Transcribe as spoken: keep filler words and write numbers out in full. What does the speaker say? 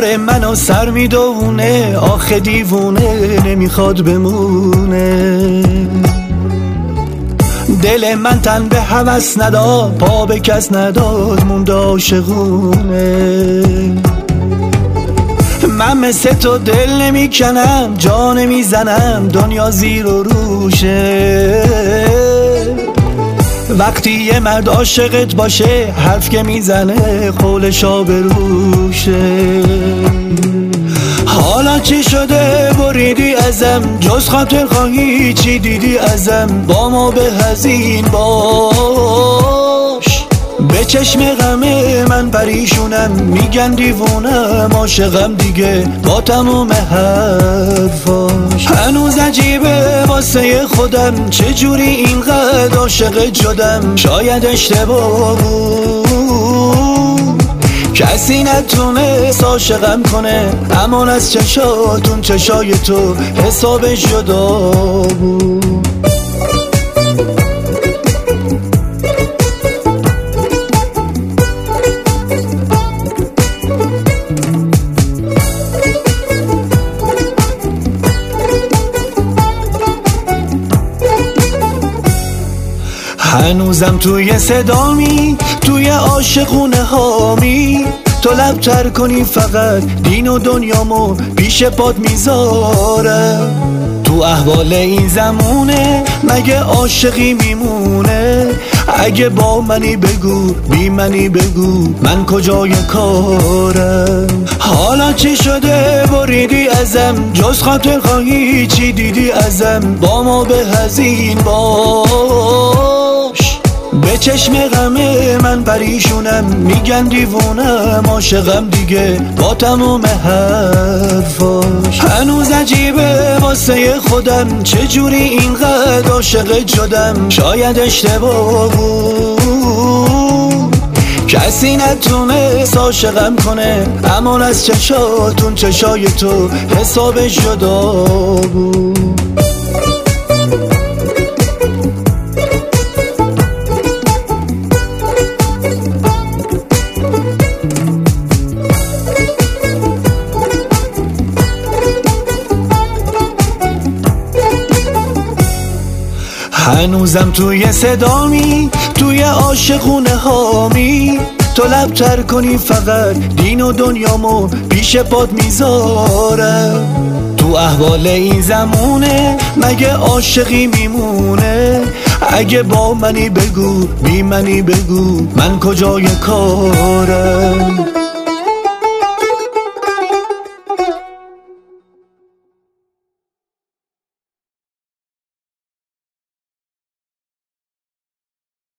کار منو سر میدونه، آخه دیوونه نمیخواد بمونه. دل من تن به هوس نداد، پا به کس نداد، مونده عاشقونه. من مثل تو دل نمیکنم، جا نمیزنم، دنیا زیر و روشه. وقتی یه مرد عاشقت باشه، حرف که میزنه قولشا به روشه. حالا چی شده بریدی ازم، جز خاطر خواهی چی دیدی ازم؟ با ما به هزین باش، به چشم غم من پریشونم، میگن دیوونم عاشقم دیگه با تموم حرفاش. هنوز عجیبه واسه خودم چجوری اینقدر عاشقت شدم. شاید اشتباه بود، کسی نتونست عاشقم کنه، امان از چشاتون چشای تو حسابش جدا بود. هنوزم توی صدامی، توی عاشقونه هامی، تو لبتر کنی فقط دین و دنیامو پیش پات میذارم. تو احوال این زمونه مگه عاشقی میمونه؟ اگه با منی بگو، بی منی بگو، من کجای کارم؟ حالا چی شده بریدی ازم، جز خاطر خواهی چی دیدی ازم؟ با ما به هزین باش، به چشم غم من پریشونم، میگن دیوونم عاشقم دیگه با تموم حرفاش. هنوز عجیبه واسه خودم چجوری اینقدر عاشقت شدم. شاید اشتباه بود، کسی نتونست عاشقم کنه، امان از چشاتون چشای تو حسابش جدا بود. هنوزم توی صدامی، توی عاشقونه هامی، تو لبتر کنی فقط دین و دنیامو پیش پات میذارم. تو احوال این زمونه مگه عاشقی میمونه؟ اگه با منی بگو، بی منی بگو، من کجای کارم؟